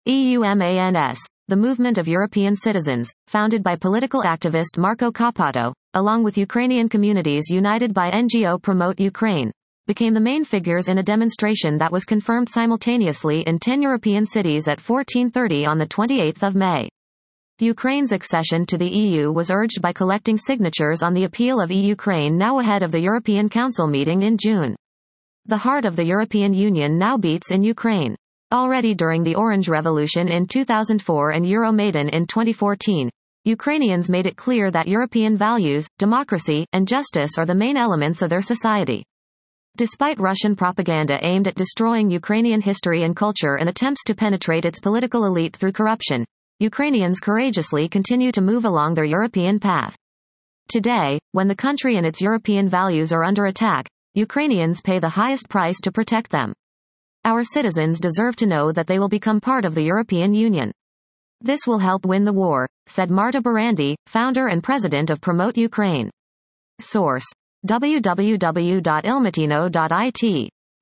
EUMANS, the Movement of European Citizens, founded by political activist Marco Cappato, along with Ukrainian communities united by NGO Promote Ukraine, became the main figures in a demonstration that was confirmed simultaneously in 10 European cities at 14:30 on 28 May. Ukraine's accession to the EU was urged by collecting signatures on the appeal of Ukraine now ahead of the European Council meeting in June. The heart of the European Union now beats in Ukraine. Already during the Orange Revolution in 2004 and Euromaidan in 2014, Ukrainians made it clear that European values, democracy, and justice are the main elements of their society. Despite Russian propaganda aimed at destroying Ukrainian history and culture and attempts to penetrate its political elite through corruption, Ukrainians courageously continue to move along their European path. Today, when the country and its European values are under attack, Ukrainians pay the highest price to protect them. Our citizens deserve to know that they will become part of the European Union. This will help win the war, said Marta Barandi, founder and president of Promote Ukraine. Source: www.ilmatino.it